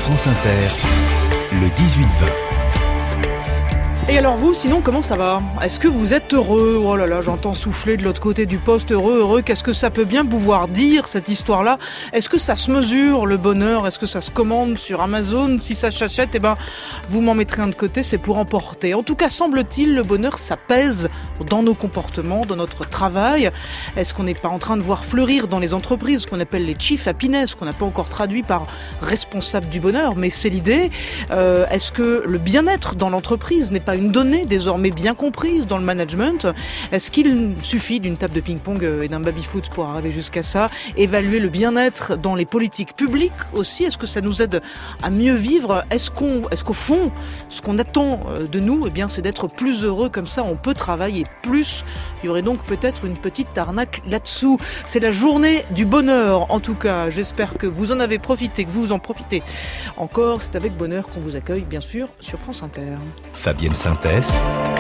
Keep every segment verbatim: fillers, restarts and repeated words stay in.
France Inter, le dix-huit vingt. Et alors vous, sinon, comment ça va ? Est-ce que vous êtes heureux ? Oh là là, j'entends souffler de l'autre côté du poste, heureux, heureux. Qu'est-ce que ça peut bien pouvoir dire, cette histoire-là ? Est-ce que ça se mesure, le bonheur ? Est-ce que ça se commande sur Amazon ? Si ça s'achète, eh ben, vous m'en mettrez un de côté, c'est pour emporter. En tout cas, semble-t-il, le bonheur, ça pèse dans nos comportements, dans notre travail. Est-ce qu'on n'est pas en train de voir fleurir dans les entreprises ce qu'on appelle les chief happiness, qu'on n'a pas encore traduit par responsable du bonheur, mais c'est l'idée. Euh, est-ce que le bien-être dans l'entreprise n'est pas une donnée désormais bien comprise dans le management? Est-ce qu'il suffit d'une table de ping-pong et d'un baby-foot pour arriver jusqu'à ça? Évaluer le bien-être dans les politiques publiques aussi, est-ce que ça nous aide à mieux vivre? Est-ce qu'on, est-ce qu'au fond, ce qu'on attend de nous, eh bien, c'est d'être plus heureux, comme ça on peut travailler plus? Il y aurait donc peut-être une petite arnaque là-dessous. C'est la journée du bonheur, en tout cas. J'espère que vous en avez profité, que vous en profitez encore. C'est avec bonheur qu'on vous accueille, bien sûr, sur France Inter. Fabienne Synthèse.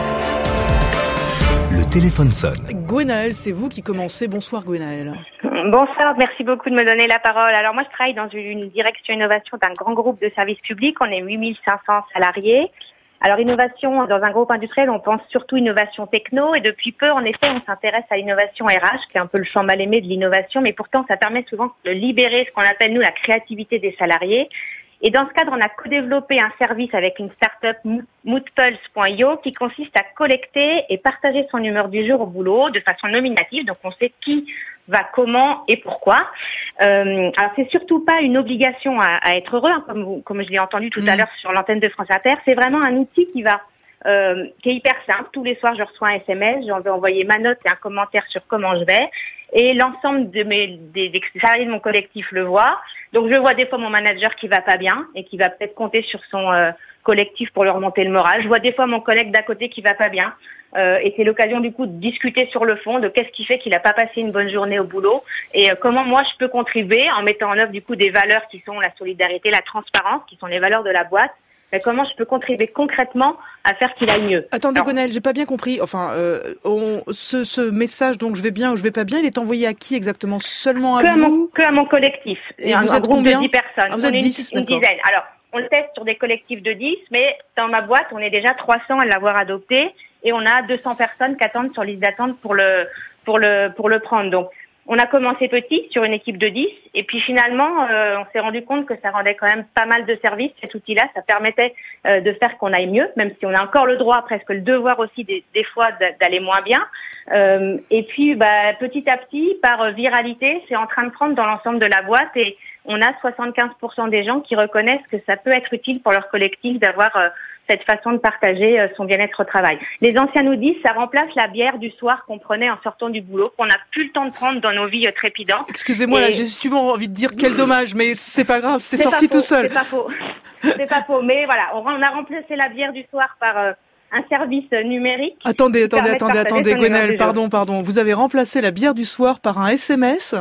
Le téléphone sonne. Gwenaëlle, c'est vous qui commencez. Bonsoir Gwenaëlle. Bonsoir, merci beaucoup de me donner la parole. Alors moi je travaille dans une direction innovation d'un grand groupe de services publics. On est huit mille cinq cents salariés. Alors innovation, dans un groupe industriel, on pense surtout innovation techno et depuis peu, en effet, on s'intéresse à l'innovation R H, qui est un peu le champ mal aimé de l'innovation, mais pourtant ça permet souvent de libérer ce qu'on appelle nous la créativité des salariés. Et dans ce cadre, on a co-développé un service avec une start-up moodpulse point io qui consiste à collecter et partager son humeur du jour au boulot de façon nominative. Donc, on sait qui va comment et pourquoi. Euh, alors, c'est surtout pas une obligation à, à être heureux, hein, comme, vous, comme je l'ai entendu tout mmh. à l'heure sur l'antenne de France Inter. C'est vraiment un outil qui va euh, qui est hyper simple. Tous les soirs, je reçois un S M S. J'en vais envoyer ma note et un commentaire sur comment je vais. Et l'ensemble de mes des, des salariés de mon collectif le voit. Donc je vois des fois mon manager qui va pas bien et qui va peut-être compter sur son euh, collectif pour lui remonter le moral. Je vois des fois mon collègue d'à côté qui va pas bien euh, et c'est l'occasion du coup de discuter sur le fond de qu'est-ce qui fait qu'il a pas passé une bonne journée au boulot et euh, comment moi je peux contribuer en mettant en œuvre du coup des valeurs qui sont la solidarité, la transparence, qui sont les valeurs de la boîte. Mais comment je peux contribuer concrètement à faire qu'il aille mieux. Attendez, Gwenaëlle, j'ai pas bien compris. Enfin, euh, on, ce, ce message, donc je vais bien ou je vais pas bien, il est envoyé à qui exactement? Seulement à que vous à mon, Que à mon collectif. Et un, vous un êtes groupe combien? de dix personnes. Ah, vous on êtes est dix, une, une dizaine. Alors, on le teste sur des collectifs de dix, mais dans ma boîte, on est déjà trois cents à l'avoir adopté et on a deux cents personnes qui attendent sur liste d'attente pour le, pour le, pour le prendre. Donc, on a commencé petit sur une équipe de dix et puis finalement euh, on s'est rendu compte que ça rendait quand même pas mal de services cet outil-là, ça permettait euh, de faire qu'on aille mieux, même si on a encore le droit, presque le devoir aussi des, des fois d'aller moins bien. Euh, et puis bah, petit à petit, par viralité, c'est en train de prendre dans l'ensemble de la boîte et on a soixante-quinze pour cent des gens qui reconnaissent que ça peut être utile pour leur collectif d'avoir euh, cette façon de partager son bien-être au travail. Les anciens nous disent ça remplace la bière du soir qu'on prenait en sortant du boulot, qu'on n'a plus le temps de prendre dans nos vies trépidantes. Excusez-moi, et... là, j'ai justement envie de dire quel dommage, mais c'est pas grave, c'est, c'est sorti faux, tout seul. C'est pas faux. C'est pas faux. Mais voilà, on a remplacé la bière du soir par euh, un service numérique. Attendez, attendez, attendez, attendez, Gwenaëlle, pardon, pardon. Vous avez remplacé la bière du soir par un S M S.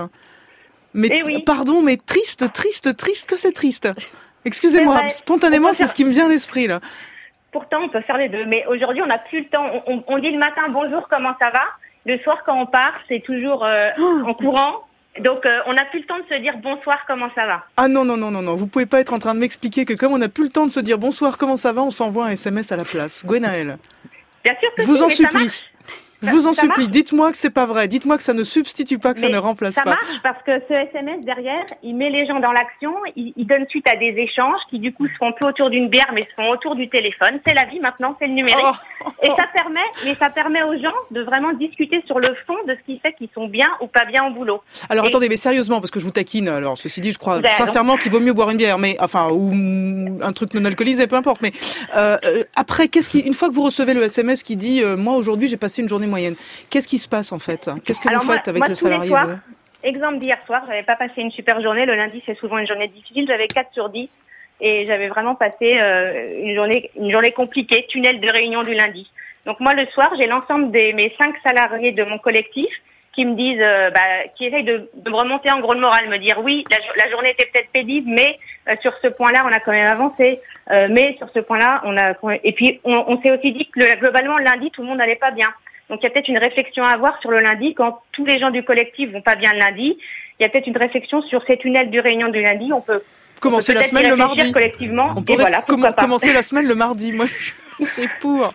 Mais eh oui. Pardon, mais triste, triste, triste que c'est triste. Excusez-moi, c'est spontanément, c'est ce qui me vient à l'esprit là. Pourtant, on peut faire les deux. Mais aujourd'hui, on n'a plus le temps. On, on, on dit le matin, bonjour, comment ça va? Le soir, quand on part, c'est toujours euh, oh. en courant. Donc, euh, on n'a plus le temps de se dire bonsoir, comment ça va? Ah non, non, non, non, non. Vous pouvez pas être en train de m'expliquer que comme on n'a plus le temps de se dire bonsoir, comment ça va, on s'envoie un S M S à la place. Gwenaëlle. Bien sûr que Je vous si, en mais supplie. Je vous en ça supplie, marche. Dites-moi que c'est pas vrai. Dites-moi que ça ne substitue pas, que mais ça ne remplace ça pas. Ça marche parce que ce S M S derrière, il met les gens dans l'action, il, il donne suite à des échanges qui du coup se font plus autour d'une bière, mais se font autour du téléphone. C'est la vie maintenant, c'est le numérique. Oh, oh, oh. Et ça permet, mais ça permet aux gens de vraiment discuter sur le fond de ce qui fait qu'ils sont bien ou pas bien au boulot. Alors Et... attendez, mais sérieusement, parce que je vous taquine. Alors ceci dit, je crois ben, sincèrement donc... qu'il vaut mieux boire une bière, mais enfin ou un truc non alcoolisé, peu importe. Mais euh, après, qu'est-ce qui, une fois que vous recevez le S M S qui dit, euh, moi aujourd'hui j'ai passé une journée moyenne, qu'est-ce qui se passe en fait? Qu'est-ce que Alors vous moi, faites avec moi, le tous salarié? les soirs, exemple d'hier soir, j'avais pas passé une super journée. Le lundi, c'est souvent une journée difficile. J'avais quatre sur dix et j'avais vraiment passé euh, une journée, une journée compliquée, tunnel de réunion du lundi. Donc moi, le soir, j'ai l'ensemble de mes cinq salariés de mon collectif qui me disent, euh, bah, qui essayent de, de me remonter en gros le moral, me dire oui, la, la journée était peut-être pénible, mais euh, sur ce point-là, on a quand même avancé. Euh, mais sur ce point-là, on a et puis on, on s'est aussi dit que le, globalement, le lundi, tout le monde n'allait pas bien. Donc il y a peut-être une réflexion à avoir sur le lundi, quand tous les gens du collectif vont pas bien le lundi, il y a peut-être une réflexion sur ces tunnels de réunion du lundi, on peut commencer la semaine le mardi. Collectivement, on pourrait et voilà, com- commencer la semaine le mardi. Moi, c'est pour.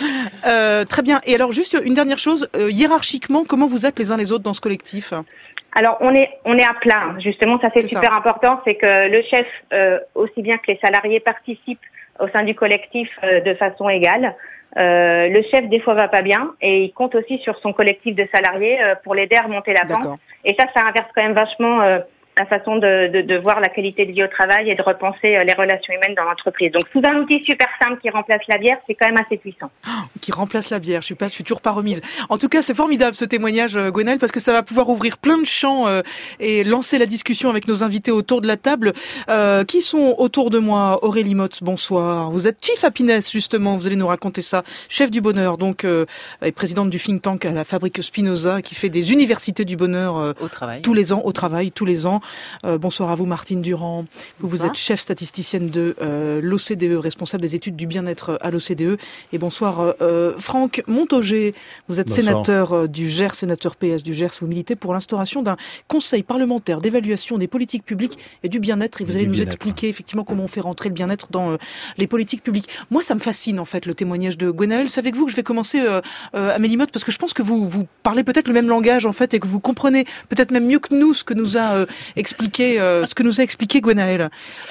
Euh, très bien. Et alors, juste une dernière chose. Euh, hiérarchiquement, comment vous êtes les uns les autres dans ce collectif ? Alors, on est on est à plat. Justement, ça c'est, c'est super ça. important. C'est que le chef, euh, aussi bien que les salariés, participent au sein du collectif euh, de façon égale. Euh, le chef, des fois, va pas bien et il compte aussi sur son collectif de salariés euh, pour l'aider à remonter la pente. D'accord. Et ça, ça inverse quand même vachement euh, la façon de, de, de voir la qualité de vie au travail et de repenser euh, les relations humaines dans l'entreprise. Donc, sous un outil super simple qui remplace la bière, c'est quand même assez puissant. Oh, qui remplace la bière, je suis pas, je suis toujours pas remise. En tout cas, c'est formidable ce témoignage, euh, Gwenaëlle, parce que ça va pouvoir ouvrir plein de champs euh, et lancer la discussion avec nos invités autour de la table. Euh, qui sont autour de moi ? Aurélie Motte, bonsoir. Vous êtes Chief Happiness, justement, vous allez nous raconter ça. Chef du bonheur, donc, euh, et présidente du think tank à la Fabrique Spinoza, qui fait des universités du bonheur euh, au travail. tous les ans, au travail, tous les ans. Euh, bonsoir à vous, Martine Durand. Vous, vous êtes chef statisticienne de euh, l'O C D E, responsable des études du bien-être à l'O C D E. Et bonsoir, euh, Franck Montaugé. Vous êtes bonsoir. Sénateur euh, du Gers, sénateur P S du Gers. Vous militez pour l'instauration d'un conseil parlementaire d'évaluation des politiques publiques et du bien-être. Et vous allez nous expliquer effectivement comment on fait rentrer le bien-être dans euh, les politiques publiques. Moi, ça me fascine en fait le témoignage de Gwenaëlle. C'est avec vous que je vais commencer, euh, euh, Amélie Motte, parce que je pense que vous vous parlez peut-être le même langage en fait et que vous comprenez peut-être même mieux que nous ce que nous a euh, expliqué euh, ce que nous a expliqué Gwenaëlle.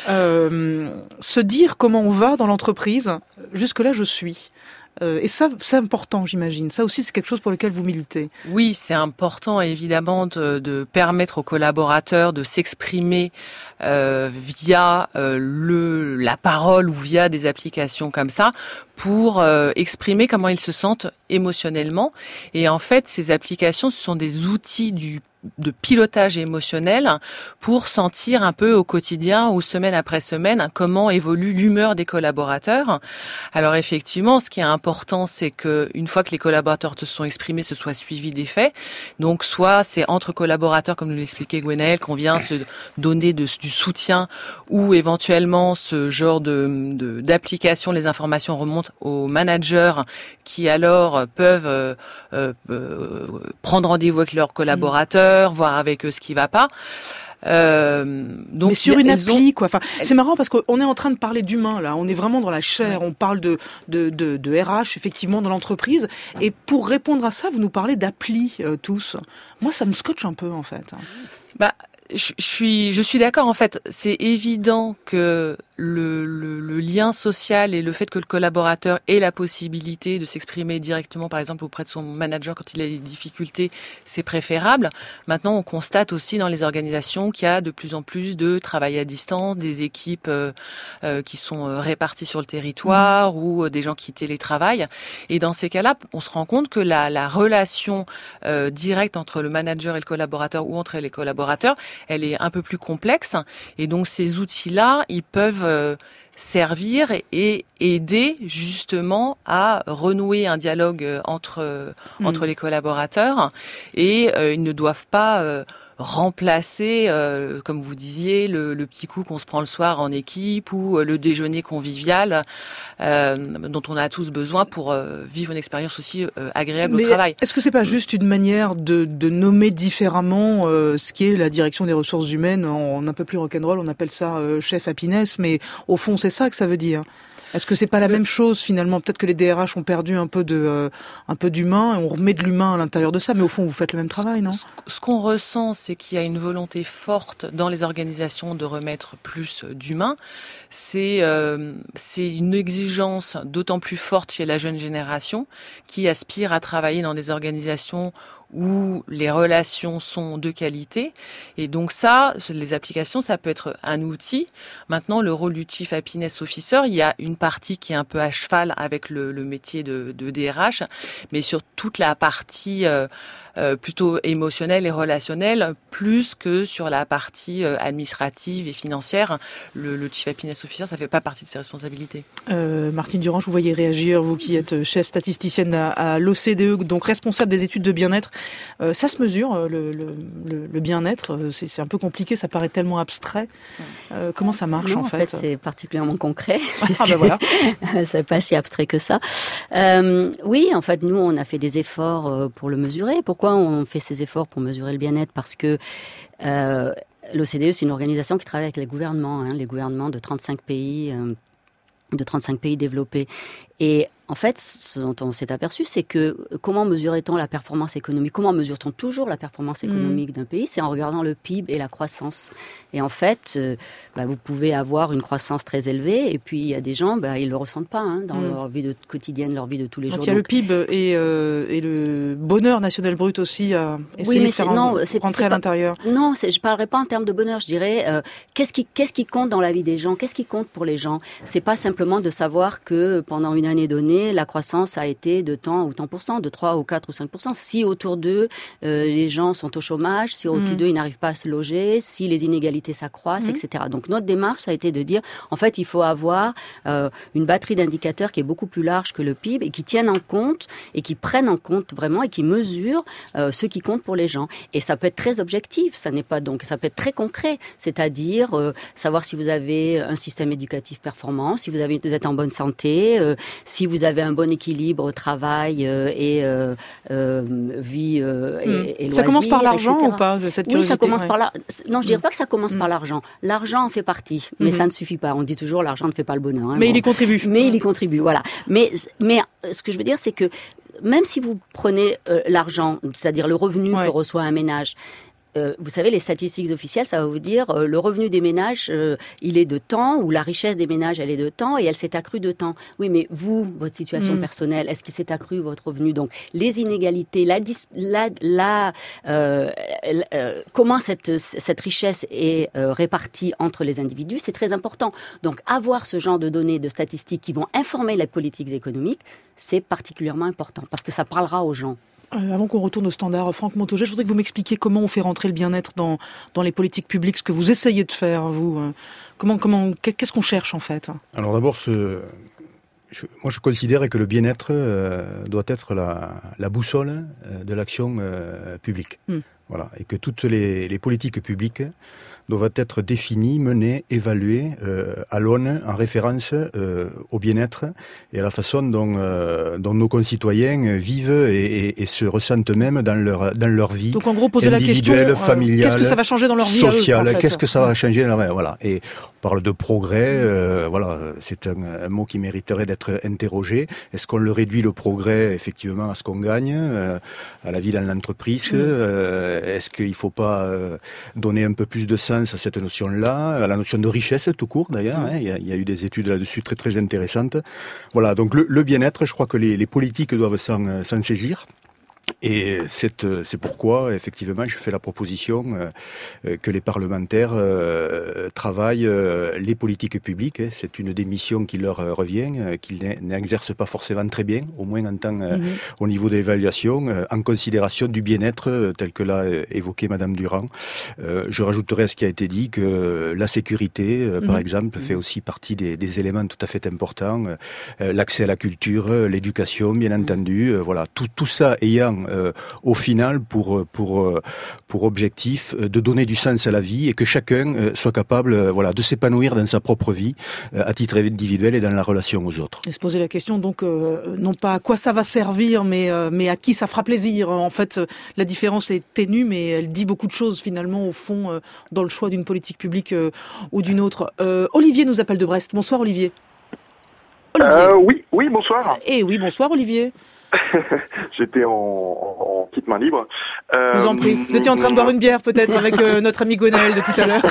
Euh, se dire comment on va dans l'entreprise, jusque-là je suis. Euh, et ça, c'est important, j'imagine. Ça aussi, c'est quelque chose pour lequel vous militez. Oui, c'est important, évidemment, de, de permettre aux collaborateurs de s'exprimer euh, via euh, le la parole ou via des applications comme ça pour euh, exprimer comment ils se sentent émotionnellement. Et en fait, ces applications, ce sont des outils du de pilotage émotionnel pour sentir un peu au quotidien ou semaine après semaine comment évolue l'humeur des collaborateurs. Alors effectivement, ce qui est important, c'est que une fois que les collaborateurs se sont exprimés, ce soit suivi des faits. Donc soit c'est entre collaborateurs, comme nous l'expliquait Gwenaëlle, qu'on vient se donner de, du soutien, ou éventuellement ce genre de, de d'application, les informations remontent aux managers qui alors peuvent euh, euh, euh, prendre rendez-vous avec leurs collaborateurs, voir avec eux ce qui va pas. Euh, donc mais sur une appli, ont... quoi. Enfin, c'est marrant parce qu'on est en train de parler d'humain là. On est vraiment dans la chair. Ouais. On parle de de de, de R H effectivement dans l'entreprise. Et pour répondre à ça, vous nous parlez d'appli euh, tous. Moi, ça me scotche un peu en fait. Bah. Je suis, je suis d'accord. En fait, c'est évident que le, le, le lien social et le fait que le collaborateur ait la possibilité de s'exprimer directement, par exemple, auprès de son manager quand il a des difficultés, c'est préférable. Maintenant, on constate aussi dans les organisations qu'il y a de plus en plus de travail à distance, des équipes euh, euh, qui sont réparties sur le territoire mmh. ou euh, des gens qui télétravaillent. Et dans ces cas-là, on se rend compte que la, la relation euh, directe entre le manager et le collaborateur ou entre les collaborateurs, elle est un peu plus complexe. Et donc, ces outils-là, ils peuvent euh, servir et aider justement à renouer un dialogue entre euh, mmh. entre les collaborateurs. Et euh, ils ne doivent pas euh, remplacer, euh, comme vous disiez, le, le petit coup qu'on se prend le soir en équipe ou euh, le déjeuner convivial euh, dont on a tous besoin pour euh, vivre une expérience aussi euh, agréable Mais au travail. Est-ce que c'est pas juste une manière de, de nommer différemment euh, ce qui est la direction des ressources humaines en un peu plus rock'n'roll, on appelle ça euh, chef happiness, mais au fond c'est ça que ça veut dire. Est-ce que c'est pas la même chose finalement ? Peut-être que les D R H ont perdu un peu de, euh, un peu d'humain et on remet de l'humain à l'intérieur de ça, mais au fond vous faites le même travail, non ? Ce, ce qu'on ressent, c'est qu'il y a une volonté forte dans les organisations de remettre plus d'humain. C'est, euh, c'est une exigence d'autant plus forte chez la jeune génération qui aspire à travailler dans des organisations où les relations sont de qualité. Et donc ça, les applications, ça peut être un outil. Maintenant, le rôle du Chief Happiness Officer, il y a une partie qui est un peu à cheval avec le, le métier de, de D R H, mais sur toute la partie euh, euh, plutôt émotionnelle et relationnelle, plus que sur la partie euh, administrative et financière. Le, le Chief Happiness Officer, ça fait pas partie de ses responsabilités. Euh, Martine Durand, je vous voyais réagir, vous qui êtes chef statisticienne à, à l'O C D E, donc responsable des études de bien-être. Euh, ça se mesure, le, le, le, le bien-être, c'est, c'est un peu compliqué, ça paraît tellement abstrait. Euh, comment ça marche non, en fait ? En fait, c'est particulièrement concret, ah ben voilà. c'est pas si abstrait que ça. Euh, oui, en fait, nous, on a fait des efforts pour le mesurer. Pourquoi on fait ces efforts pour mesurer le bien-être ? Parce que euh, l'O C D E, c'est une organisation qui travaille avec les gouvernements, hein, les gouvernements de trente-cinq pays, euh, de trente-cinq pays développés. Et en fait, ce dont on s'est aperçu, c'est que comment mesurait-on la performance économique ? Comment mesure-t-on toujours la performance économique mmh. d'un pays ? C'est en regardant le P I B et la croissance. Et en fait, euh, bah, vous pouvez avoir une croissance très élevée, et puis il y a des gens, bah, ils ne le ressentent pas hein, dans mmh. leur vie de, quotidienne, leur vie de tous les donc jours. Il y a donc le P I B et, euh, et le bonheur national brut aussi à essayer oui, mais de faire non, un, c'est, rentrer c'est à pas, l'intérieur. Non, c'est, je ne parlerai pas en termes de bonheur, je dirais euh, qu'est-ce, qui, qu'est-ce qui compte dans la vie des gens ? Qu'est-ce qui compte pour les gens ? Ce n'est pas simplement de savoir que pendant une année donnée, la croissance a été de tant ou tant pour cent, de trois ou quatre ou cinq pour cent. Si autour d'eux, euh, les gens sont au chômage, si autour mmh. d'eux, ils n'arrivent pas à se loger, si les inégalités s'accroissent, mmh. et cetera. Donc notre démarche, ça a été de dire, en fait, il faut avoir euh, une batterie d'indicateurs qui est beaucoup plus large que le P I B et qui tiennent en compte et qui prennent en compte vraiment et qui mesurent euh, ce qui compte pour les gens. Et ça peut être très objectif, ça n'est pas donc, ça peut être très concret, c'est-à-dire euh, savoir si vous avez un système éducatif performant, si vous, avez, vous êtes en bonne santé, euh, si vous avez un bon équilibre travail euh, et euh, euh, vie euh, et, mmh. et loisirs. Ça commence par l'argent ou pas, cette curiosité ? Oui, ça commence ouais. par là. Non, je dirais mmh. pas que ça commence mmh. par l'argent. L'argent en fait partie, mais mmh. ça ne suffit pas. On dit toujours l'argent ne fait pas le bonheur. Hein, mais bon. il y contribue. Mais il y contribue, voilà. Mais, mais ce que je veux dire, c'est que même si vous prenez euh, l'argent, c'est-à-dire le revenu ouais. que reçoit un ménage, Euh, vous savez, les statistiques officielles, ça va vous dire euh, le revenu des ménages, euh, il est de temps, ou la richesse des ménages, elle est de temps, et elle s'est accrue de temps. Oui, mais vous, votre situation mmh. personnelle, est-ce qu'il s'est accru votre revenu ? Donc, les inégalités, la, la, la euh, euh, comment cette, cette richesse est euh, répartie entre les individus, c'est très important. Donc, avoir ce genre de données, de statistiques qui vont informer les politiques économiques, c'est particulièrement important, parce que ça parlera aux gens. Euh, avant qu'on retourne au standard, Franck Montaugé, je voudrais que vous m'expliquiez comment on fait rentrer le bien-être dans, dans les politiques publiques, ce que vous essayez de faire, vous. Euh, comment, comment, qu'est-ce qu'on cherche, en fait ? Alors d'abord, ce, je, moi je considère que le bien-être euh, doit être la, la boussole euh, de l'action euh, publique. Mm. Voilà, et que toutes les, les politiques publiques doivent être définies, menées, évaluées euh, à l'aune, en référence euh, au bien-être et à la façon dont, euh, dont nos concitoyens vivent et, et, et se ressentent même dans leur, dans leur vie. Donc en gros, poser la question, euh, familiale, qu'est-ce que ça va changer dans leur vie sociale, à eux, en fait. Qu'est-ce que ça va changer dans leur vie, voilà. Et on parle de progrès, euh, voilà, c'est un, un mot qui mériterait d'être interrogé. Est-ce qu'on le réduit, le progrès, effectivement, à ce qu'on gagne, euh, à la vie dans l'entreprise mmh. euh, Est-ce qu'il ne faut pas euh, donner un peu plus de sens à cette notion-là, à la notion de richesse tout court d'ailleurs, mmh. hein, il, y a, il y a eu des études là-dessus très très intéressantes. Voilà, donc le, le bien-être, je crois que les, les politiques doivent s'en, s'en saisir. Et c'est, c'est pourquoi, effectivement, je fais la proposition euh, que les parlementaires euh, travaillent euh, les politiques publiques. Hein. C'est une des missions qui leur revient, euh, qu'ils n'exercent pas forcément très bien, au moins en temps, euh, mmh. au niveau de l'évaluation, euh, en considération du bien-être, euh, tel que l'a évoqué Madame Durand. Euh, je rajouterai à ce qui a été dit que la sécurité, euh, mmh. par exemple, mmh. fait aussi partie des, des éléments tout à fait importants. Euh, l'accès à la culture, l'éducation, bien mmh. entendu. Euh, voilà, tout, tout ça ayant Euh, au final pour pour pour objectif de donner du sens à la vie et que chacun euh, soit capable euh, voilà de s'épanouir dans sa propre vie euh, à titre individuel et dans la relation aux autres. Et se poser la question donc euh, non pas à quoi ça va servir mais euh, mais à qui ça fera plaisir. En fait, euh, la différence est ténue mais elle dit beaucoup de choses finalement au fond euh, dans le choix d'une politique publique euh, ou d'une autre. Euh, Olivier nous appelle de Brest. Bonsoir Olivier. Olivier. Euh, oui, oui, bonsoir. Et oui, bonsoir Olivier. J'étais en, en, en petite main libre. Euh, Je vous en prie. Vous étiez en train de boire une bière peut-être avec euh, notre ami Gwenaël de tout à l'heure.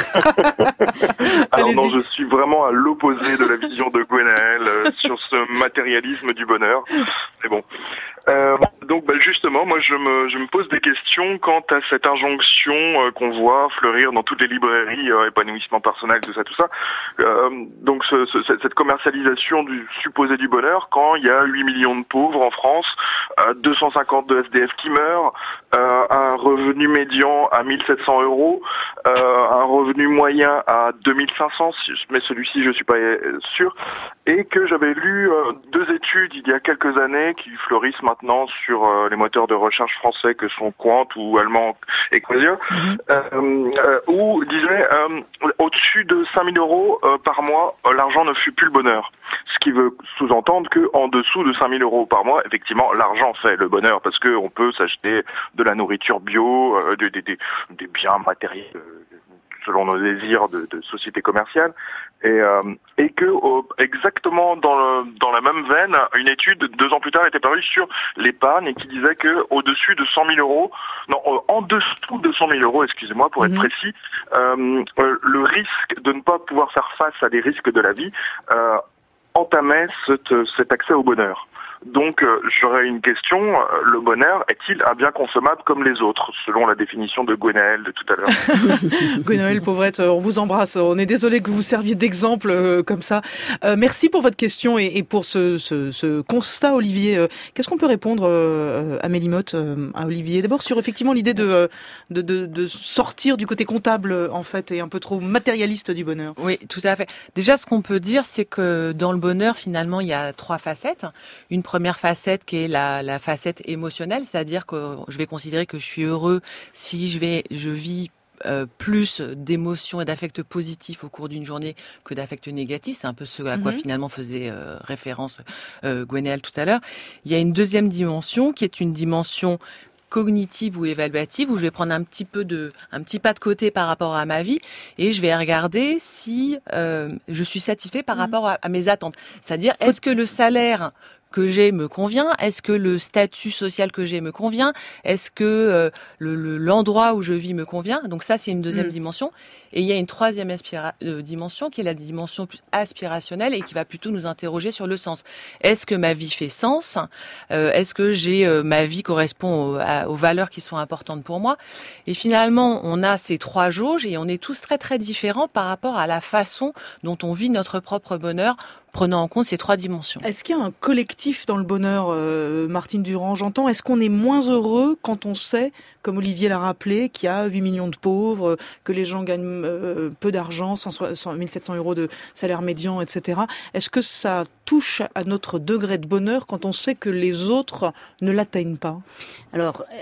Alors non, je suis vraiment à l'opposé de la vision de Gwenaël euh, sur ce matérialisme du bonheur. Mais bon. Euh, donc bah, justement, moi je me, je me pose des questions quant à cette injonction euh, qu'on voit fleurir dans toutes les librairies, euh, épanouissement personnel, tout ça, tout ça. Euh, donc ce, ce, cette commercialisation du supposé du bonheur quand il y a huit millions de pauvres en France, euh, deux cent cinquante de S D F qui meurent, euh, un revenu médian à mille sept cents euros, euh, un revenu moyen à deux mille cinq cents, mais celui-ci je suis pas sûr, et que j'avais lu euh, deux études il y a quelques années qui fleurissent maintenant sur euh, les moteurs de recherche français que sont Quant ou allemand Equasia, mm-hmm. euh, euh, où disait euh, au-dessus de cinq mille euros euh, par mois, euh, l'argent ne fut plus le bonheur. Ce qui veut sous-entendre que en dessous de cinq mille euros par mois, effectivement, l'argent fait le bonheur parce que on peut s'acheter de la nourriture bio, euh, des, des, des, des biens matériels. Euh, selon nos désirs de, de société commerciale. Et, euh, et que oh, exactement dans, le, dans la même veine, une étude deux ans plus tard était parue sur l'épargne et qui disait que au-dessus de cent mille euros, non, en dessous de cent mille euros, excusez-moi pour être mmh. précis, euh, le risque de ne pas pouvoir faire face à des risques de la vie euh, entamait cet, cet accès au bonheur. Donc, euh, j'aurais une question. Le bonheur est-il un bien consommable comme les autres, selon la définition de Gwenaëlle de tout à l'heure? Gwenaëlle Pauvrette, on vous embrasse. On est désolé que vous serviez d'exemple euh, comme ça. Euh, merci pour votre question et, et pour ce, ce, ce constat, Olivier. Euh, qu'est-ce qu'on peut répondre, euh, Amélie Motte, euh, à Olivier? D'abord sur effectivement l'idée de, de, de, de sortir du côté comptable, en fait, et un peu trop matérialiste du bonheur. Oui, tout à fait. Déjà, ce qu'on peut dire, c'est que dans le bonheur, finalement, il y a trois facettes. Une première facette qui est la, la facette émotionnelle, c'est-à-dire que je vais considérer que je suis heureux si je vais, je vis euh, plus d'émotions et d'affects positifs au cours d'une journée que d'affects négatifs. C'est un peu ce à quoi mm-hmm. finalement faisait euh, référence euh, Gwenaëlle tout à l'heure. Il y a une deuxième dimension qui est une dimension cognitive ou évaluative, où je vais prendre un petit peu de, un petit pas de côté par rapport à ma vie et je vais regarder si euh, je suis satisfait par mmh. rapport à, à mes attentes. C'est-à-dire, est-ce que le salaire que j'ai me convient? Est-ce que le statut social que j'ai me convient? Est-ce que euh, le, le, l'endroit où je vis me convient? Donc ça, c'est une deuxième mmh. dimension. Et il y a une troisième aspira- euh, dimension qui est la dimension plus aspirationnelle et qui va plutôt nous interroger sur le sens. Est-ce que ma vie fait sens? euh, Est-ce que j'ai euh, ma vie correspond aux, à, aux valeurs qui sont importantes pour moi? Et finalement, on a ces trois jauges et on est tous très très différents par rapport à la façon dont on vit notre propre bonheur, prenant en compte ces trois dimensions. Est-ce qu'il y a un collectif dans le bonheur, euh, Martine Durand, j'entends? Est-ce qu'on est moins heureux quand on sait, comme Olivier l'a rappelé, qu'il y a huit millions de pauvres, que les gens gagnent euh, peu d'argent, mille sept cents euros de salaire médian, et cetera. Est-ce que ça touche à notre degré de bonheur quand on sait que les autres ne l'atteignent pas? Alors... Euh...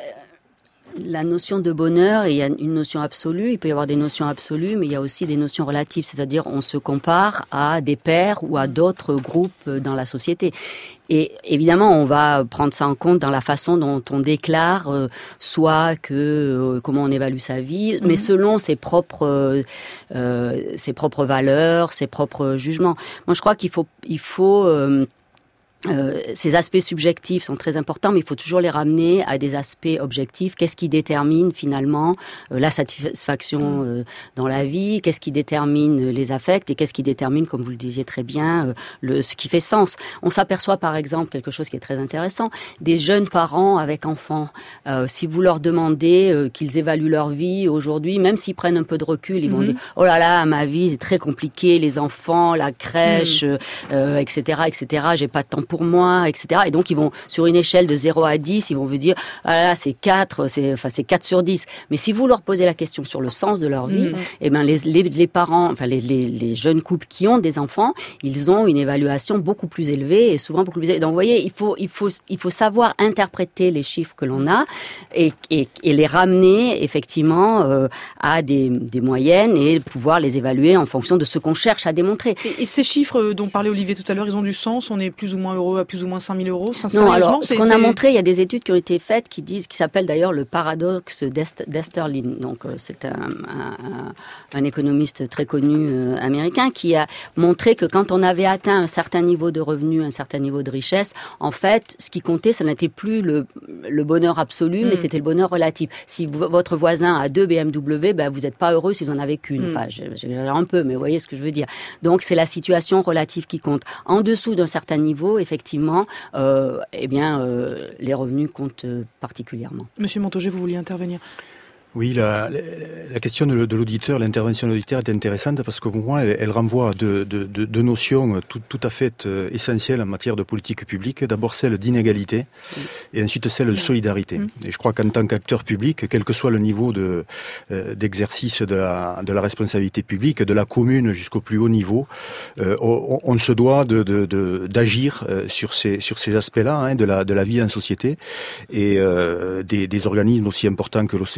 La notion de bonheur, il y a une notion absolue, il peut y avoir des notions absolues, mais il y a aussi des notions relatives, c'est-à-dire on se compare à des pairs ou à d'autres groupes dans la société. Et évidemment, on va prendre ça en compte dans la façon dont on déclare, euh, soit que euh, comment on évalue sa vie, mmh. mais selon ses propres euh, ses propres valeurs, ses propres jugements. Moi, je crois qu'il faut il faut euh, Euh, ces aspects subjectifs sont très importants, mais il faut toujours les ramener à des aspects objectifs. Qu'est-ce qui détermine finalement euh, la satisfaction euh, dans la vie? Qu'est-ce qui détermine les affects? Et qu'est-ce qui détermine, comme vous le disiez très bien, euh, le, ce qui fait sens? On s'aperçoit par exemple quelque chose qui est très intéressant, des jeunes parents avec enfants. Euh, si vous leur demandez euh, qu'ils évaluent leur vie aujourd'hui, même s'ils prennent un peu de recul, ils vont mm-hmm. dire « Oh là là, ma vie c'est très compliqué, les enfants, la crèche, mm. euh, et cetera, et cetera. J'ai pas de temps pour moi, et cetera » Et donc, ils vont, sur une échelle de zéro à dix, ils vont vous dire, ah là là, c'est quatre, c'est, enfin, c'est quatre sur dix. Mais si vous leur posez la question sur le sens de leur vie, mmh. eh ben, les, les, les parents, enfin, les, les, les jeunes couples qui ont des enfants, ils ont une évaluation beaucoup plus élevée et souvent beaucoup plus élevée. Donc, vous voyez, il faut, il faut, il faut savoir interpréter les chiffres que l'on a et, et, et les ramener, effectivement, euh, à des, des moyennes et pouvoir les évaluer en fonction de ce qu'on cherche à démontrer. Et, et ces chiffres dont parlait Olivier tout à l'heure, ils ont du sens? On est plus ou moins heureux à plus ou moins cinq mille euros? Non, alors, ce qu'on a montré, il y a des études qui ont été faites qui disent, qui s'appellent d'ailleurs le paradoxe d'Esterlin. Donc, euh, c'est un, un, un économiste très connu euh, américain qui a montré que quand on avait atteint un certain niveau de revenus, un certain niveau de richesse, en fait, ce qui comptait, ça n'était plus le, le bonheur absolu, mm. mais c'était le bonheur relatif. Si v- votre voisin a deux B M W, ben, vous n'êtes pas heureux si vous en avez qu'une. Mm. Enfin, j'exagère un peu, mais vous voyez ce que je veux dire. Donc, c'est la situation relative qui compte. En dessous d'un certain niveau, effectivement, euh, eh bien, euh, les revenus comptent euh, particulièrement. Monsieur Montaugé, vous vouliez intervenir? Oui, la, la question de, de l'auditeur, l'intervention de l'auditeur est intéressante parce que pour moi, elle, elle renvoie à deux de, de, de notions tout, tout à fait essentielles en matière de politique publique. D'abord celle d'inégalité oui. et ensuite celle de solidarité. Oui. Et je crois qu'en tant qu'acteur public, quel que soit le niveau de, euh, d'exercice de la, de la responsabilité publique, de la commune jusqu'au plus haut niveau, euh, on, on se doit de, de, de, d'agir euh, sur ces, sur ces aspects-là hein, de, la, de la vie en société et euh, des, des organismes aussi importants que l'O C D E,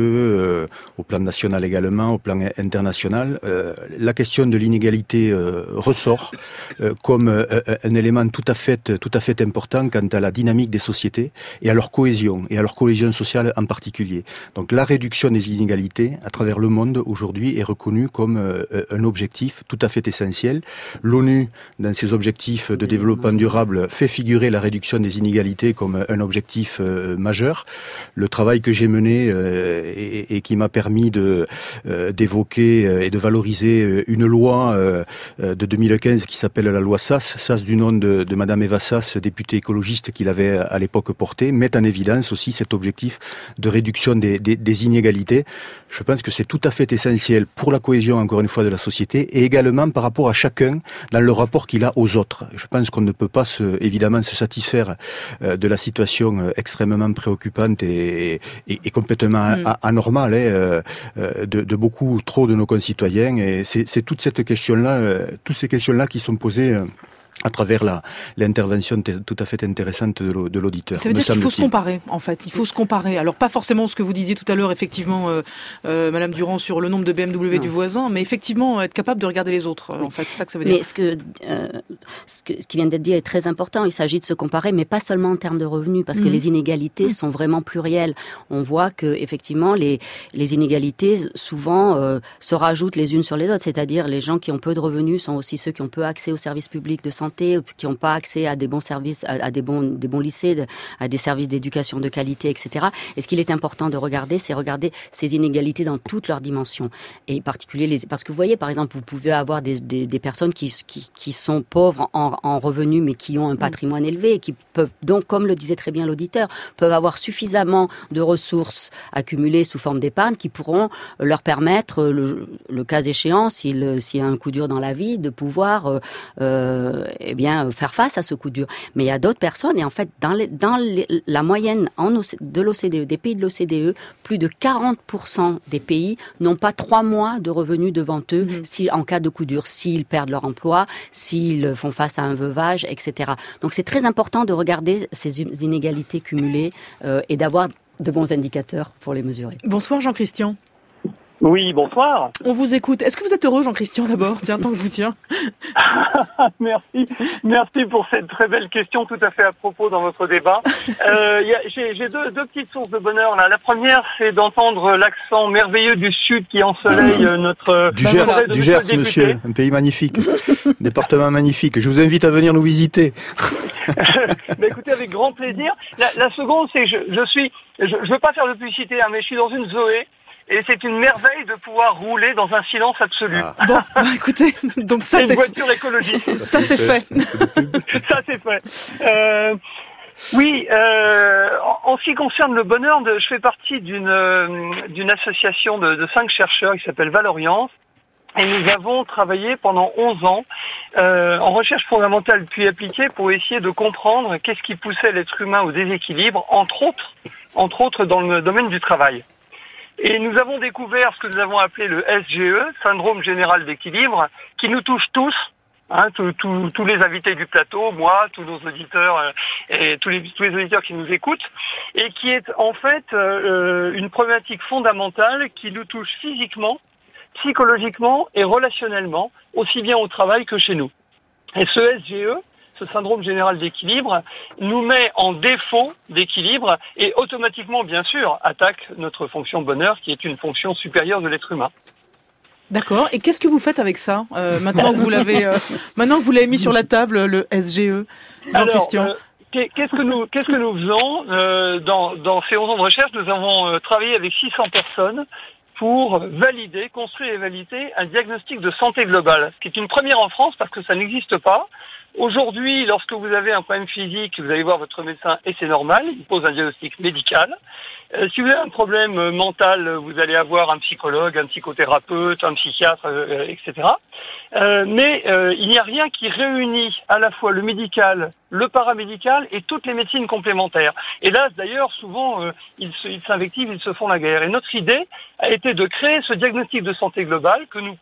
euh, au plan national également, au plan international, euh, la question de l'inégalité euh, ressort euh, comme euh, un élément tout à fait, tout à fait important quant à la dynamique des sociétés et à leur cohésion, et à leur cohésion sociale en particulier. Donc la réduction des inégalités à travers le monde aujourd'hui est reconnue comme euh, un objectif tout à fait essentiel. L'ONU, dans ses objectifs de développement durable, fait figurer la réduction des inégalités comme un objectif euh, majeur. Le travail que j'ai mené euh, et, et qui m'a permis de euh, d'évoquer euh, et de valoriser une loi euh, de deux mille quinze qui s'appelle la loi Sas, Sas du nom de, de Madame Eva Sas, députée écologiste qu'il avait à l'époque porté, met en évidence aussi cet objectif de réduction des, des, des inégalités. Je pense que c'est tout à fait essentiel pour la cohésion, encore une fois, de la société et également par rapport à chacun dans le rapport qu'il a aux autres. Je pense qu'on ne peut pas se, évidemment se satisfaire euh, de la situation euh, extrêmement préoccupante et, et, et complètement mmh. anormale hein, euh, de, de beaucoup trop de nos concitoyens. Et c'est, c'est toute cette question-là, euh, toutes ces questions-là qui sont posées euh, à travers la, l'intervention t- tout à fait intéressante de, de l'auditeur. Ça veut dire qu'il faut se comparer, en fait. Il faut se comparer. Alors, pas forcément ce que vous disiez tout à l'heure, effectivement, euh, euh, Madame Durand, sur le nombre de B M W non. du voisin, mais effectivement, être capable de regarder les autres, en fait. C'est ça que ça veut dire. Mais ce, que, euh, ce, que, ce qui vient d'être dit est très important. Il s'agit de se comparer, mais pas seulement en termes de revenus, parce mmh. que les inégalités mmh. sont vraiment plurielles. On voit que, effectivement, les, les inégalités, souvent, euh, se rajoutent les unes sur les autres. C'est-à-dire, les gens qui ont peu de revenus sont aussi ceux qui ont peu accès aux services publics de santé, qui n'ont pas accès à des bons services, à, à des bons, des bons lycées, à des services d'éducation de qualité, et cetera. Et ce qu'il est important de regarder, c'est regarder ces inégalités dans toutes leurs dimensions. Et en particulier, les, parce que vous voyez, par exemple, vous pouvez avoir des, des, des personnes qui, qui, qui sont pauvres en, en revenus, mais qui ont un patrimoine élevé, et qui peuvent donc, comme le disait très bien l'auditeur, peuvent avoir suffisamment de ressources accumulées sous forme d'épargne qui pourront leur permettre, le, le cas échéant, s'il, s'il y a un coup dur dans la vie, de pouvoir euh, eh bien, faire face à ce coup dur. Mais il y a d'autres personnes, et en fait, dans, les, dans les, la moyenne en, de l'O C D E, des pays de l'O C D E, plus de quarante pour cent des pays n'ont pas trois mois de revenus devant eux mmh. si, en cas de coup dur, s'ils perdent leur emploi, s'ils font face à un veuvage, et cetera. Donc c'est très important de regarder ces inégalités cumulées euh, et d'avoir de bons indicateurs pour les mesurer. Bonsoir Jean-Christian. Oui, bonsoir. On vous écoute. Est-ce que vous êtes heureux, Jean-Christian, d'abord ? Tiens, tant que je vous tiens. Merci. Merci pour cette très belle question tout à fait à propos dans votre débat. Euh, y a, j'ai j'ai deux, deux petites sources de bonheur là. La première, c'est d'entendre l'accent merveilleux du Sud qui ensoleille notre... Du Gers, bah, du Gers, monsieur. Un pays magnifique. Département magnifique. Je vous invite à venir nous visiter. Mais écoutez, avec grand plaisir. La, la seconde, c'est que je, je suis... Je ne veux pas faire de publicité, hein, mais je suis dans une Zoé. Et c'est une merveille de pouvoir rouler dans un silence absolu. Ah. Bon, bah, écoutez, donc ça c'est c'est une voiture fait. écologique. Ça, ça c'est fait. fait. ça c'est fait. Euh, oui, euh, en, en ce qui concerne le bonheur, de, je fais partie d'une euh, d'une association de, de cinq chercheurs qui s'appelle Valoriance. Et nous avons travaillé pendant onze ans euh, en recherche fondamentale puis appliquée pour essayer de comprendre qu'est-ce qui poussait l'être humain au déséquilibre, entre autres, entre autres dans le domaine du travail. Et nous avons découvert ce que nous avons appelé le S G E, syndrome général d'équilibre, qui nous touche tous, hein, tous, tous, tous les invités du plateau, moi, tous nos auditeurs euh, et tous les, tous les auditeurs qui nous écoutent, et qui est en fait euh, une problématique fondamentale qui nous touche physiquement, psychologiquement et relationnellement, aussi bien au travail que chez nous. Et ce S G E, ce syndrome général d'équilibre, nous met en défaut d'équilibre et automatiquement, bien sûr, attaque notre fonction bonheur, qui est une fonction supérieure de l'être humain. D'accord. Et qu'est-ce que vous faites avec ça euh, maintenant que vous l'avez, euh, maintenant que vous l'avez mis sur la table, le S G E, Jean-Christian? Alors, euh, qu'est-ce que nous, qu'est-ce que nous faisons euh, dans, dans ces onze ans de recherche? Nous avons euh, travaillé avec six cents personnes pour valider, construire et valider un diagnostic de santé globale, ce qui est une première en France parce que ça n'existe pas. Aujourd'hui, lorsque vous avez un problème physique, vous allez voir votre médecin et c'est normal, il pose un diagnostic médical. Euh, si vous avez un problème mental, vous allez avoir un psychologue, un psychothérapeute, un psychiatre, euh, et cetera. Euh, mais euh, il n'y a rien qui réunit à la fois le médical, le paramédical et toutes les médecines complémentaires. Et là, d'ailleurs, souvent, euh, ils, se, ils s'invectivent, ils se font la guerre. Et notre idée a été de créer ce diagnostic de santé globale que nous posons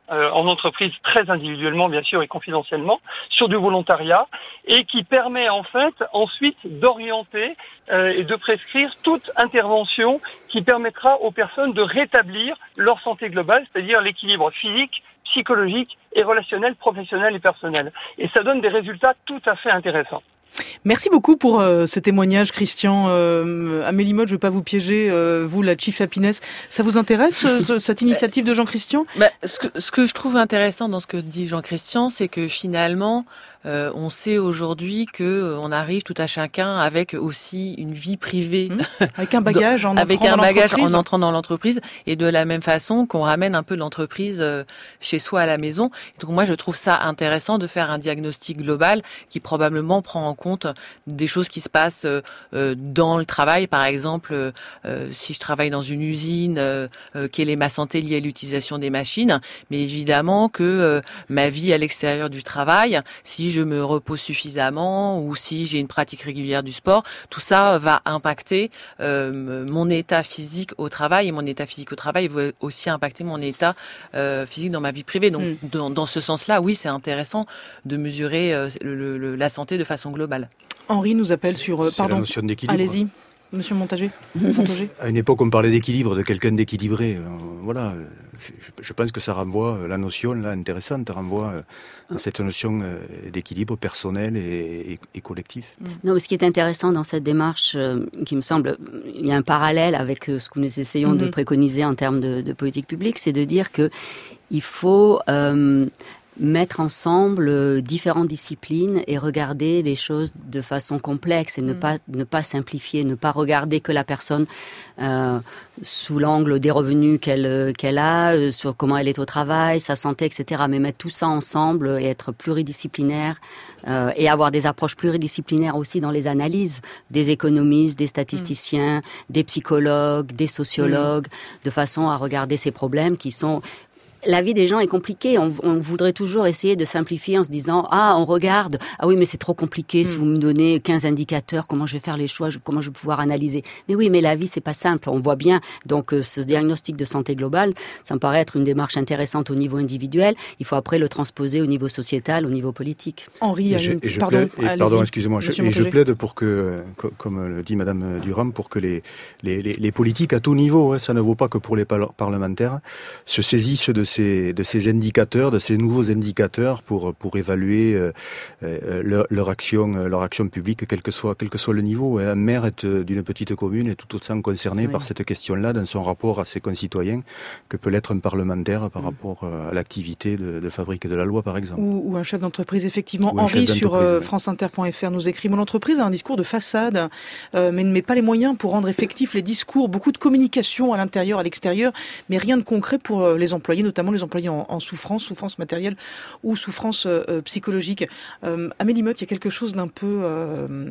euh, en entreprise, très individuellement bien sûr et confidentiellement, sur du volontariat, et qui permet en fait ensuite d'orienter euh, et de prescrire toute intervention qui permettra aux personnes de rétablir leur santé globale, c'est-à-dire l'équilibre physique, psychologique et relationnel, professionnel et personnel. Et ça donne des résultats tout à fait intéressants. Merci beaucoup pour euh, ce témoignage, Christian. Euh, Amélie Motte, je ne veux pas vous piéger, euh, vous, la Chief Happiness. Ça vous intéresse, euh, cette initiative de Jean-Christian ? bah, ce, que, ce que je trouve intéressant dans ce que dit Jean-Christian, c'est que finalement, euh, on sait aujourd'hui que euh, on arrive tout à chacun avec aussi une vie privée. Mmh. Avec un bagage en avec entrant un dans bagage l'entreprise. en entrant dans l'entreprise. Et de la même façon qu'on ramène un peu l'entreprise euh, chez soi à la maison. Donc moi, je trouve ça intéressant de faire un diagnostic global qui probablement prend en compte des choses qui se passent euh, dans le travail. Par exemple, euh, si je travaille dans une usine, euh, euh, quelle est ma santé liée à l'utilisation des machines. Mais évidemment que euh, ma vie à l'extérieur du travail, si je me repose suffisamment ou si j'ai une pratique régulière du sport, tout ça va impacter euh, mon état physique au travail. Et mon état physique au travail va aussi impacter mon état euh, physique dans ma vie privée. Donc, mmh. dans, dans ce sens-là, oui, c'est intéressant de mesurer euh, le, le, la santé de façon globale. Henri nous appelle sur... Euh, pardon, la notion d'équilibre. Allez-y, monsieur Montager. Montager. À une époque, on parlait d'équilibre, de quelqu'un d'équilibré. Euh, voilà, je, je pense que ça renvoie, la notion là intéressante, renvoie euh, à cette notion euh, d'équilibre personnel et, et, et collectif. Non, mais ce qui est intéressant dans cette démarche, euh, qui me semble, il y a un parallèle avec euh, ce que nous essayons mm-hmm. de préconiser en termes de, de politique publique, c'est de dire que il faut... Euh, mettre ensemble euh, différentes disciplines et regarder les choses de façon complexe et ne mmh. pas ne pas simplifier, ne pas regarder que la personne euh, sous l'angle des revenus qu'elle qu'elle a, euh, sur comment elle est au travail, sa santé, et cetera. Mais mettre tout ça ensemble et être pluridisciplinaire euh, et avoir des approches pluridisciplinaires aussi dans les analyses des économistes, des statisticiens, mmh. des psychologues, des sociologues, mmh. de façon à regarder ces problèmes qui sont... La vie des gens est compliquée. On, on voudrait toujours essayer de simplifier en se disant « Ah, on regarde. Ah oui, mais c'est trop compliqué. Mm. Si vous me donnez quinze indicateurs, comment je vais faire les choix, je, comment je vais pouvoir analyser ?» Mais oui, mais la vie, c'est pas simple. On voit bien. Donc, euh, ce diagnostic de santé globale, ça me paraît être une démarche intéressante au niveau individuel. Il faut après le transposer au niveau sociétal, au niveau politique. Henri, et je, et je pardon, plaide, et pardon, excusez-moi. Je, et je plaide pour que, comme le dit Madame Durand, pour que les, les, les, les politiques à tout niveau, hein, ça ne vaut pas que pour les parlementaires, se saisissent de Ces, de ces indicateurs, de ces nouveaux indicateurs pour pour évaluer euh, euh, leur, leur action, leur action publique, quel que soit quel que soit le niveau. Un maire est d'une petite commune est tout autant concerné oui. par cette question-là dans son rapport à ses concitoyens que peut l'être un parlementaire par mmh. rapport à l'activité de, de fabrique de la loi, par exemple. Ou, ou un chef d'entreprise, effectivement. Henri sur euh, oui. france inter point f r nous écrit: mon entreprise a un discours de façade, euh, mais ne met pas les moyens pour rendre effectifs les discours. Beaucoup de communication à l'intérieur, à l'extérieur, mais rien de concret pour les employés, notamment les employés en, en souffrance, souffrance matérielle ou souffrance euh, psychologique. Euh, Amélie Motte, il y a quelque chose d'un peu, euh,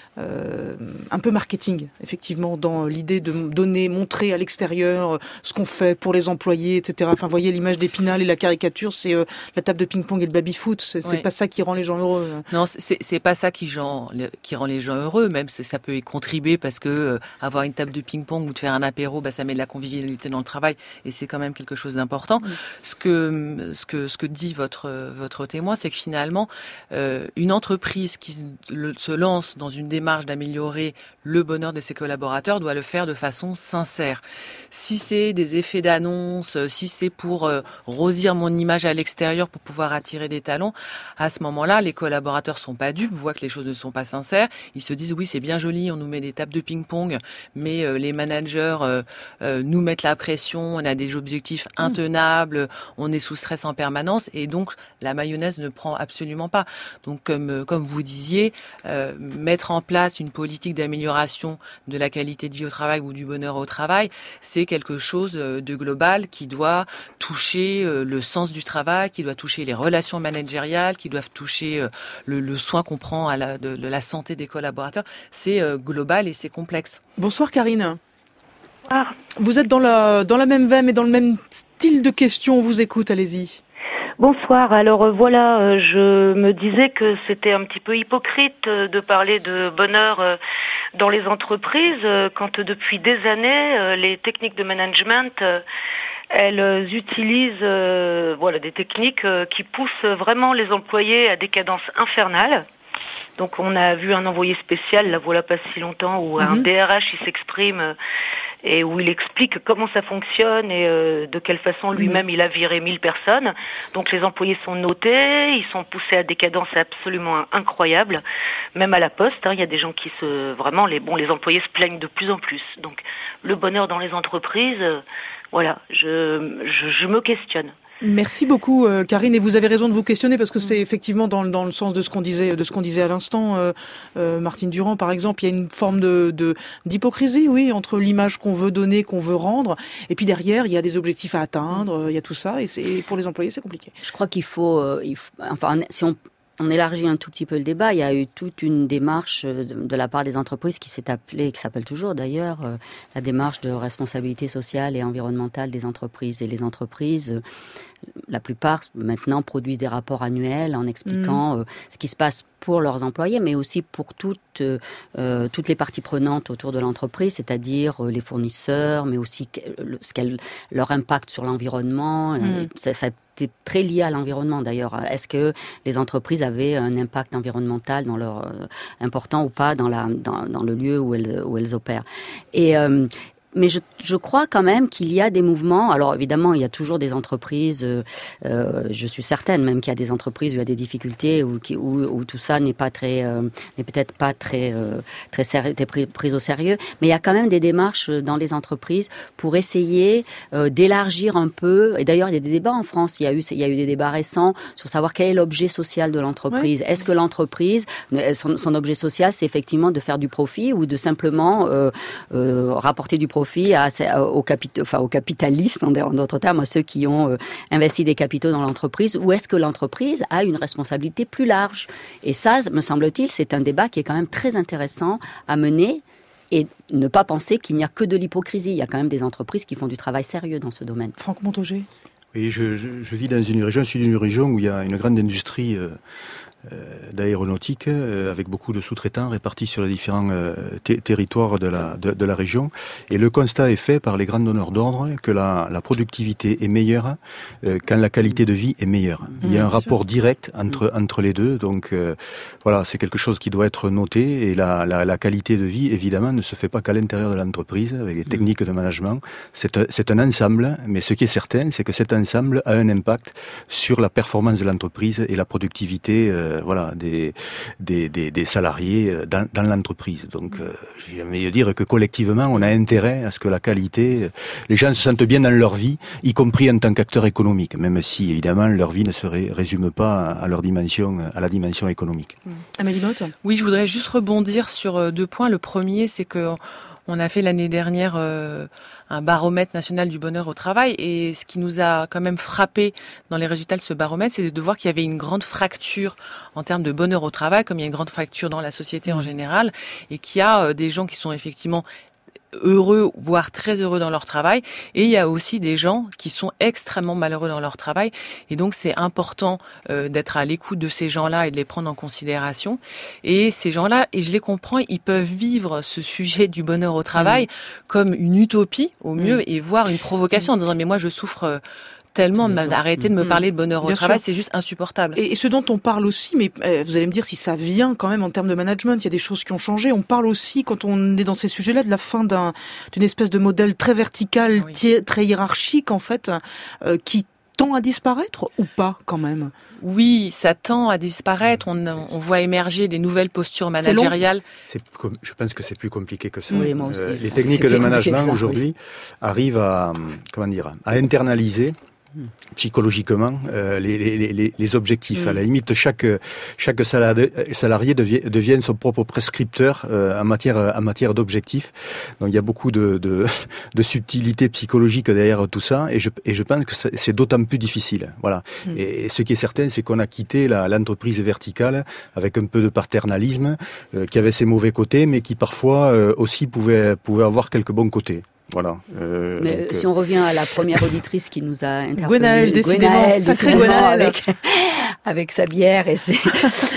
euh, un peu marketing, effectivement, dans l'idée de donner, montrer à l'extérieur ce qu'on fait pour les employés, et cetera. Enfin, vous voyez l'image d'Épinal et la caricature, c'est euh, la table de ping-pong et le baby-foot. C'est, c'est oui. pas ça qui rend les gens heureux. Non, c'est, c'est pas ça qui, genre, qui rend les gens heureux. Même ça peut y contribuer parce que euh, avoir une table de ping-pong ou de faire un apéro, bah, ça met de la convivialité dans le travail et c'est quand même quelque chose d'important. Oui. Ce que ce que ce que dit votre votre témoin, c'est que finalement euh, une entreprise qui le, se lance dans une démarche d'améliorer le bonheur de ses collaborateurs doit le faire de façon sincère. Si c'est des effets d'annonce, si c'est pour euh, rosir mon image à l'extérieur pour pouvoir attirer des talents, à ce moment-là, les collaborateurs sont pas dupes, voient que les choses ne sont pas sincères, ils se disent oui, c'est bien joli, on nous met des tables de ping-pong, mais euh, les managers euh, euh, nous mettent la pression, on a des objectifs intenables, on est sous stress en permanence et donc la mayonnaise ne prend absolument pas. Donc comme comme vous disiez, euh, mettre en place une politique d'amélioration de la qualité de vie au travail ou du bonheur au travail, c'est quelque chose de global qui doit toucher le sens du travail, qui doit toucher les relations managériales, qui doivent toucher le, le soin qu'on prend à la, de, de la santé des collaborateurs. C'est global et c'est complexe. Bonsoir Karine. Vous êtes dans la, dans la même veine et dans le même style de questions. On vous écoute, allez-y. Bonsoir. Alors euh, voilà, euh, je me disais que c'était un petit peu hypocrite euh, de parler de bonheur euh, dans les entreprises euh, quand euh, depuis des années, euh, les techniques de management euh, elles utilisent euh, voilà des techniques euh, qui poussent vraiment les employés à des cadences infernales. Donc on a vu un envoyé spécial, là voilà pas si longtemps, où mm-hmm. un D R H il s'exprime euh, et où il explique comment ça fonctionne et euh, de quelle façon lui-même mm-hmm. il a viré mille personnes. Donc les employés sont notés, ils sont poussés à des cadences absolument incroyables, même à la poste. Hein, il y a des gens qui se vraiment les bon les employés se plaignent de plus en plus. Donc le bonheur dans les entreprises, euh, voilà, je, je je me questionne. Merci beaucoup, euh, Karine, et vous avez raison de vous questionner parce que c'est effectivement dans, dans le sens de ce qu'on disait, de ce qu'on disait à l'instant, euh, euh, Martine Durand, par exemple, il y a une forme de, de d'hypocrisie, oui, entre l'image qu'on veut donner, qu'on veut rendre, et puis derrière, il y a des objectifs à atteindre, euh, il y a tout ça, et c'est pour les employés, c'est compliqué. Je crois qu'il faut, euh, il faut enfin, si on On élargit un tout petit peu le débat. Il y a eu toute une démarche de la part des entreprises qui s'est appelée, qui s'appelle toujours d'ailleurs, euh, la démarche de responsabilité sociale et environnementale des entreprises. Et les entreprises, euh, la plupart maintenant produisent des rapports annuels en expliquant mmh. euh, ce qui se passe pour leurs employés, mais aussi pour toutes euh, toutes les parties prenantes autour de l'entreprise, c'est-à-dire euh, les fournisseurs, mais aussi euh, ce qu'elle, leur impact sur l'environnement. Mmh. Euh, ça, ça c'est très lié à l'environnement d'ailleurs. Est-ce que les entreprises avaient un impact environnemental dans leur euh, important ou pas dans la dans, dans le lieu où elles où elles opèrent. Et euh, mais je, je crois quand même qu'il y a des mouvements. Alors évidemment, il y a toujours des entreprises. Euh, euh, je suis certaine même qu'il y a des entreprises où il y a des difficultés, où, qui, où, où tout ça n'est pas très, euh, n'est peut-être pas très, euh, très sérieux, pris, pris au sérieux. Mais il y a quand même des démarches dans les entreprises pour essayer euh, d'élargir un peu. Et d'ailleurs, il y a des débats en France. Il y a eu, il y a eu des débats récents sur savoir quel est l'objet social de l'entreprise. Oui. Est-ce que l'entreprise, son, son objet social, c'est effectivement de faire du profit ou de simplement euh, euh, rapporter du profit À, aux, capitaux, enfin, aux capitalistes, en d'autres termes, à ceux qui ont euh, investi des capitaux dans l'entreprise, ou est-ce que l'entreprise a une responsabilité plus large? Et ça, me semble-t-il, c'est un débat qui est quand même très intéressant à mener et ne pas penser qu'il n'y a que de l'hypocrisie. Il y a quand même des entreprises qui font du travail sérieux dans ce domaine. Franck Montaugé. Oui, je, je, je vis dans une région, je suis dans une région où il y a une grande industrie euh, d'aéronautique euh, avec beaucoup de sous-traitants répartis sur les différents euh, t- territoires de la, de, de la région. Et le constat est fait par les grands donneurs d'ordre que la, la productivité est meilleure euh, quand la qualité de vie est meilleure. Il y a un rapport direct entre, entre les deux. Donc euh, voilà, c'est quelque chose qui doit être noté. Et la, la, la qualité de vie, évidemment, ne se fait pas qu'à l'intérieur de l'entreprise avec les techniques de management. C'est un, c'est un ensemble, mais ce qui est certain, c'est que cet ensemble a un impact sur la performance de l'entreprise et la productivité euh, voilà, des, des, des, des salariés dans, dans l'entreprise. Donc, euh, j'ai envie de dire que collectivement, on a intérêt à ce que la qualité, les gens se sentent bien dans leur vie, y compris en tant qu'acteurs économiques, même si, évidemment, leur vie ne se ré, résume pas à leur dimension, à la dimension économique. Mmh. Amélie Motte. Oui, je voudrais juste rebondir sur deux points. Le premier, c'est que on a fait l'année dernière euh, un baromètre national du bonheur au travail, et ce qui nous a quand même frappé dans les résultats de ce baromètre, c'est de voir qu'il y avait une grande fracture en termes de bonheur au travail, comme il y a une grande fracture dans la société en général, et qu'il y a euh, des gens qui sont effectivement heureux, voire très heureux dans leur travail, et il y a aussi des gens qui sont extrêmement malheureux dans leur travail, et donc c'est important euh, d'être à l'écoute de ces gens-là et de les prendre en considération. Et ces gens-là, et je les comprends, ils peuvent vivre ce sujet du bonheur au travail mmh. comme une utopie au mieux, mmh. et voir une provocation en disant mais moi je souffre euh, tellement d'arrêter de me parler de bonheur au Bien travail, sûr. C'est juste insupportable. Et, et ce dont on parle aussi, mais euh, vous allez me dire si ça vient quand même en termes de management, il y a des choses qui ont changé. On parle aussi, quand on est dans ces sujets-là, de la fin d'un, d'une espèce de modèle très vertical, oui. t- très hiérarchique en fait, euh, qui tend à disparaître ou pas quand même? Oui, ça tend à disparaître. On, on voit émerger des nouvelles postures managériales. C'est, je pense que c'est plus compliqué que ça. Oui, moi aussi. Euh, les techniques de management ça, aujourd'hui oui. arrivent à, comment dire, à internaliser psychologiquement euh, les, les, les, les objectifs. Mmh. À la limite, chaque chaque salarié, salarié devient, devient son propre prescripteur euh, en matière en matière d'objectifs. Donc il y a beaucoup de de, de subtilité psychologique derrière tout ça, et je et je pense que c'est d'autant plus difficile. Voilà. Mmh. Et ce qui est certain, c'est qu'on a quitté la, l'entreprise verticale avec un peu de paternalisme, euh, qui avait ses mauvais côtés, mais qui parfois euh, aussi pouvait pouvait avoir quelques bons côtés. Voilà. Euh, Mais donc, si on revient à la première auditrice qui nous a interpellé, Gwenaëlle, décidément, sacré Gwenaëlle, avec avec sa bière et ses,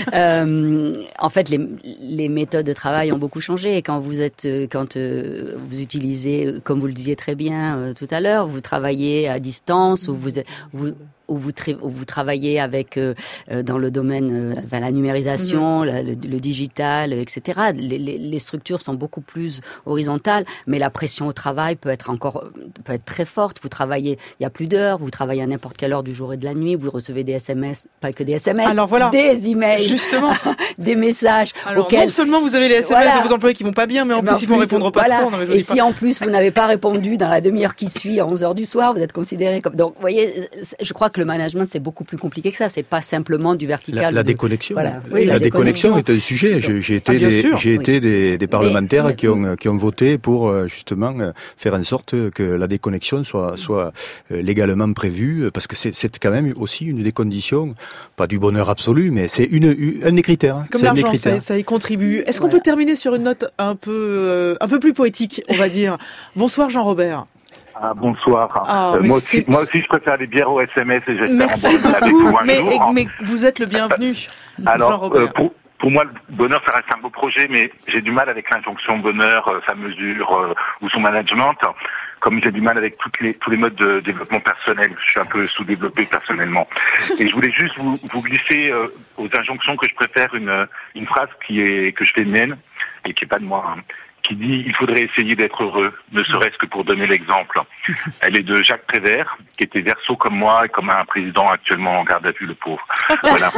euh, en fait, les, les méthodes de travail ont beaucoup changé. Et quand vous êtes, quand euh, vous utilisez, comme vous le disiez très bien euh, tout à l'heure, vous travaillez à distance ou vous vous où vous, tra- où vous travaillez avec euh, dans le domaine euh, enfin, la numérisation, mmh. la, le, le digital, et cetera. Les, les, les structures sont beaucoup plus horizontales, mais la pression au travail peut être encore peut être très forte. Vous travaillez, il y a plus d'heures, vous travaillez à n'importe quelle heure du jour et de la nuit, vous recevez des S M S, pas que des S M S, alors voilà, des emails, justement, des messages. Alors auxquels, non seulement vous avez les S M S voilà. de vos employés qui vont pas bien, mais en mais plus en ils vont répondre pas voilà. trop. Non, mais je et si pas. En plus vous n'avez pas répondu dans la demi-heure qui suit à onze heures du soir, vous êtes considéré comme. Donc, vous voyez, je crois que le management, c'est beaucoup plus compliqué que ça. C'est pas simplement du vertical. La, la de... déconnexion. Voilà. Oui, la, la déconnexion. déconnexion est un sujet. J'ai, j'ai été, ah, des, sûr, j'ai oui. été des, des parlementaires mais, qui ont qui ont voté pour justement faire en sorte que la déconnexion soit soit légalement prévue, parce que c'est, c'est quand même aussi une des conditions, pas du bonheur absolu, mais c'est une, une un des critères. Comme c'est l'argent, un des critères. Ça, ça y contribue. Est-ce qu'on voilà. peut terminer sur une note un peu euh, un peu plus poétique, on va dire. Bonsoir Jean-Robert. Ah, bonsoir. Ah, euh, moi, aussi, moi aussi, je préfère les bières au S M S et j'espère Merci en boire avec vous un mais, jour. mais vous êtes le bienvenu, Alors, Jean-Robert. Euh, pour, pour moi, le bonheur, ça reste un beau projet, mais j'ai du mal avec l'injonction bonheur, euh, sa mesure euh, ou son management. Comme j'ai du mal avec toutes les, tous les modes de développement personnel, je suis un peu sous-développé personnellement. Et je voulais juste vous, vous glisser euh, aux injonctions que je préfère une, une phrase qui est que je fais mienne et qui est pas de moi. Hein, qui dit « Il faudrait essayer d'être heureux, ne serait-ce que pour donner l'exemple ». Elle est de Jacques Prévert, qui était Verseau comme moi et comme un président actuellement en garde à vue, le pauvre. Voilà.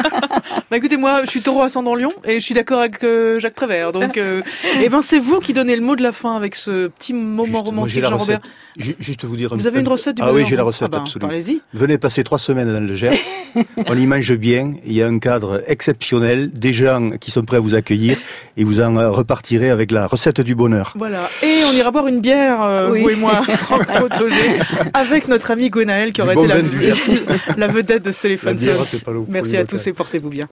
Bah écoutez, moi, je suis taureau ascendant Lion et je suis d'accord avec euh, Jacques Prévert. Donc, euh, eh ben, c'est vous qui donnez le mot de la fin avec ce petit moment juste, romantique, moi, Jean-Robert. Recette, juste vous dire. Vous avez une recette du Ah bonheur, oui, j'ai la recette, ah ben, absolument. Allez-y. Venez passer trois semaines dans le Gers. On y mange bien. Il y a un cadre exceptionnel, des gens qui sont prêts à vous accueillir et vous en repartirez avec la recette du bonheur. Voilà. Et on ira boire une bière, euh, oui. vous et moi, Franck Potogé, avec notre ami Gwenaëlle qui aurait bon été la, vedette, la vedette de ce téléphone. Bière, c'est pas Merci à tous et portez-vous bien.